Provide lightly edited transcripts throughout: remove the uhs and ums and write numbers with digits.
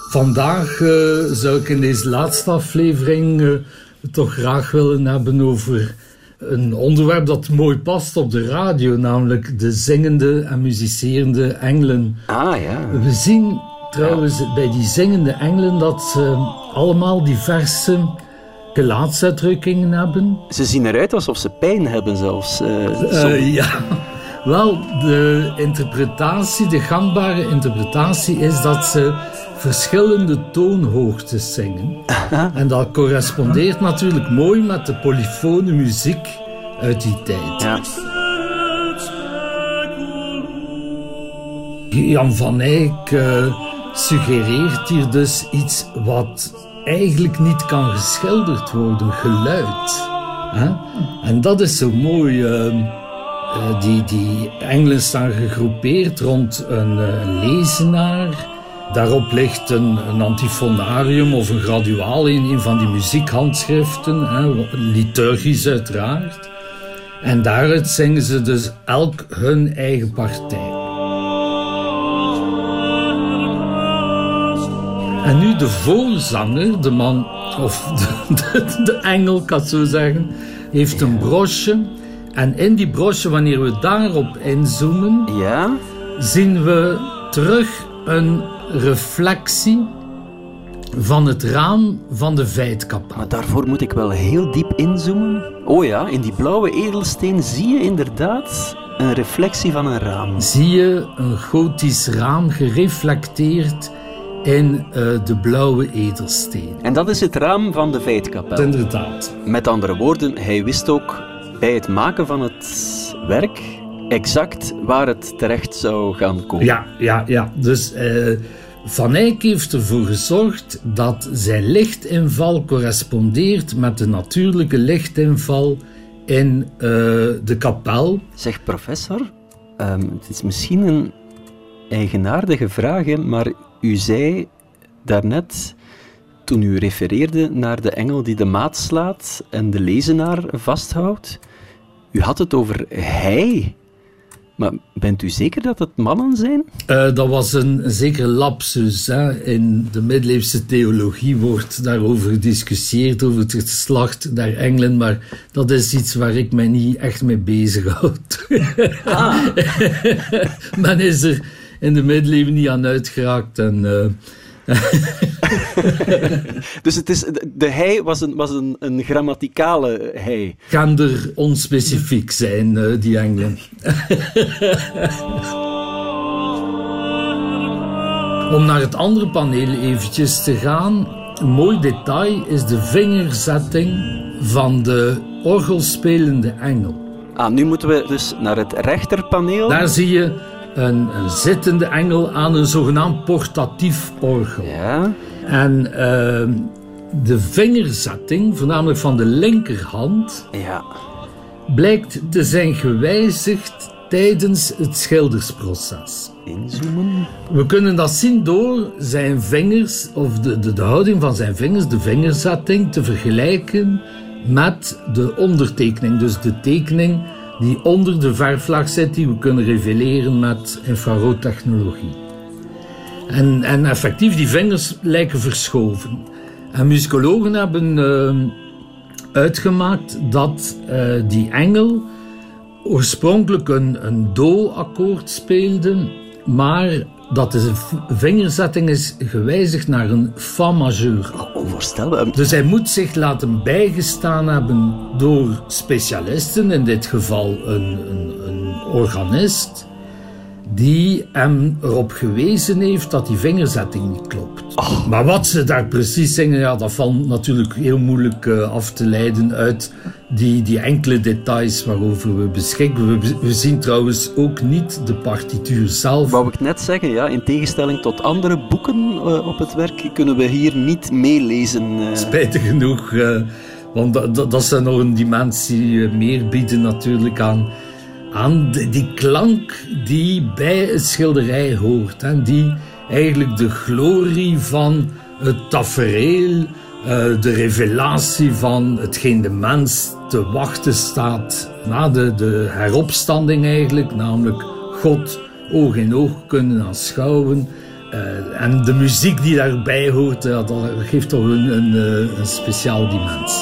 Vandaag zou ik in deze laatste aflevering toch graag willen hebben over een onderwerp dat mooi past op de radio, namelijk de zingende en muzicerende engelen. Ah ja. We zien trouwens bij die zingende engelen dat ze allemaal diverse gelaatsuitdrukkingen hebben. Ze zien eruit alsof ze pijn hebben zelfs. Ja, wel, de gangbare interpretatie is dat ze verschillende toonhoogtes zingen. En dat correspondeert natuurlijk mooi met de polyfone muziek uit die tijd. Ja. Jan van Eyck suggereert hier dus iets wat eigenlijk niet kan geschilderd worden, geluid. En dat is zo mooi. Die engelen staan gegroepeerd rond een lezenaar. Daarop ligt een antifonarium of een graduaal in een van die muziekhandschriften, liturgisch uiteraard. En daaruit zingen ze dus elk hun eigen partij. En nu de voorzanger, de man, of de engel, kan ik zo zeggen, heeft een broche. En in die broche, wanneer we daarop inzoomen, zien we terug een reflectie van het raam van de Veitkapel. Maar daarvoor moet ik wel heel diep inzoomen. Oh ja, in die blauwe edelsteen zie je inderdaad een reflectie van een raam. Zie je een gotisch raam gereflecteerd in de blauwe edelsteen. En dat is het raam van de Veitkapel. Inderdaad. Met andere woorden, hij wist ook bij het maken van het werk exact waar het terecht zou gaan komen. Ja. Dus Van Eyck heeft ervoor gezorgd dat zijn lichtinval correspondeert met de natuurlijke lichtinval in de kapel. Zeg professor, het is misschien een eigenaardige vraag, hè, maar u zei daarnet, toen u refereerde naar de engel die de maat slaat en de lezenaar vasthoudt, u had het over hij. Maar bent u zeker dat het mannen zijn? Dat was een zekere lapsus. Hè. In de middeleeuwse theologie wordt daarover gediscussieerd, over het geslacht der engelen, maar dat is iets waar ik mij niet echt mee bezighoud. Men is er in de middeleeuwen niet aan uitgeraakt en... Dus het is, de hij was een grammaticale hij. Gender onspecifiek zijn, die engelen. Om naar het andere paneel eventjes te gaan. Een mooi detail is de vingerzetting van de orgelspelende engel. Nu moeten we dus naar het rechterpaneel. Daar zie je een zittende engel aan een zogenaamd portatief orgel. Ja. En de vingerzetting, voornamelijk van de linkerhand, blijkt te zijn gewijzigd tijdens het schildersproces. Inzoomen. We kunnen dat zien door zijn vingers, of de houding van zijn vingers, de vingerzetting, te vergelijken met de ondertekening. Dus de tekening die onder de verflaag zit, die we kunnen reveleren met infraroodtechnologie. En effectief, die vingers lijken verschoven. En muzikologen hebben uitgemaakt dat die engel oorspronkelijk een do-akkoord speelde, maar dat de vingerzetting is gewijzigd naar een fa majeur. Onvoorstelbaar. Dus hij moet zich laten bijgestaan hebben door specialisten, in dit geval een organist, die hem erop gewezen heeft dat die vingerzetting niet klopt. Maar wat ze daar precies zingen, dat valt natuurlijk heel moeilijk af te leiden uit die enkele details waarover we beschikken. We zien trouwens ook niet de partituur zelf. Wou ik net zeggen, in tegenstelling tot andere boeken op het werk, kunnen we hier niet meelezen. Spijtig genoeg, want dat zou nog een dimensie meer bieden natuurlijk aan die klank die bij het schilderij hoort. En die eigenlijk de glorie van het tafereel, de revelatie van hetgeen de mens te wachten staat na de heropstanding eigenlijk, namelijk God oog in oog kunnen aanschouwen En de muziek die daarbij hoort, dat geeft toch een speciaal dimensie.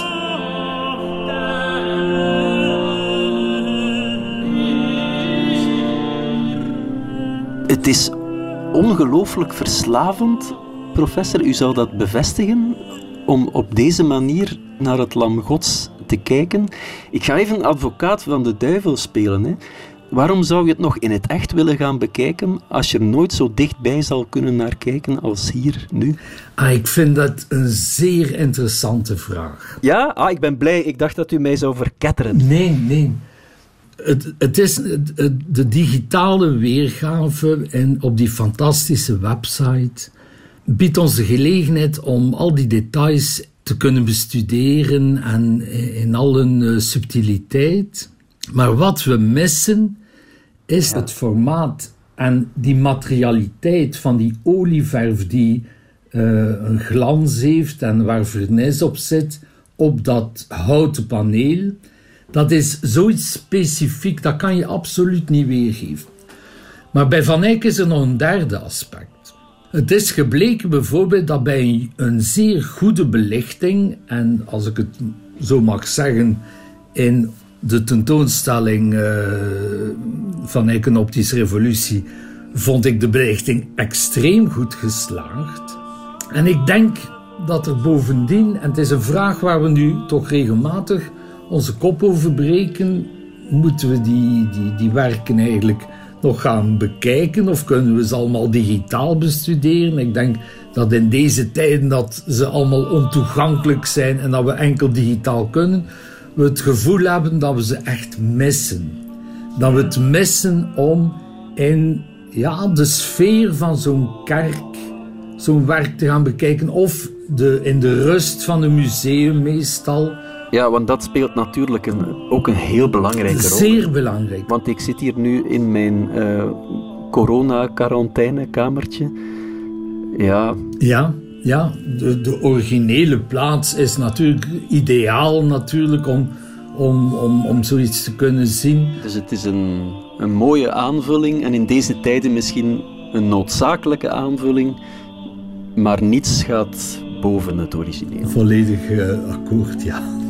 Het is ongelooflijk verslavend, professor. U zou dat bevestigen, om op deze manier naar het Lam Gods te kijken. Ik ga even advocaat van de duivel spelen, hè. Waarom zou je het nog in het echt willen gaan bekijken als je er nooit zo dichtbij zal kunnen naar kijken als hier nu? Ik vind dat een zeer interessante vraag. Ja? Ik ben blij. Ik dacht dat u mij zou verketteren. Nee. Het is de digitale weergave en op die fantastische website biedt ons de gelegenheid om al die details te kunnen bestuderen en in al hun subtiliteit. Maar wat we missen is het formaat en die materialiteit van die olieverf die een glans heeft en waar vernis op zit op dat houten paneel. Dat is zoiets specifiek, dat kan je absoluut niet weergeven. Maar bij Van Eyck is er nog een derde aspect. Het is gebleken bijvoorbeeld dat bij een zeer goede belichting, en als ik het zo mag zeggen, in de tentoonstelling Van Eyck, een optische revolutie, vond ik de belichting extreem goed geslaagd. En ik denk dat er bovendien, en het is een vraag waar we nu toch regelmatig onze kop over breken, moeten we die werken eigenlijk nog gaan bekijken of kunnen we ze allemaal digitaal bestuderen? Ik denk dat in deze tijden dat ze allemaal ontoegankelijk zijn en dat we enkel digitaal kunnen, we het gevoel hebben dat we ze echt missen. Dat we het missen om in de sfeer van zo'n kerk zo'n werk te gaan bekijken, of in de rust van een museum meestal. Ja, want dat speelt natuurlijk ook een heel belangrijke rol. Zeer belangrijk. Want ik zit hier nu in mijn corona-quarantainekamertje. Ja. Ja, de originele plaats is natuurlijk ideaal om zoiets te kunnen zien. Dus het is een mooie aanvulling en in deze tijden misschien een noodzakelijke aanvulling, maar niets gaat boven het origineel. Volledig akkoord, ja.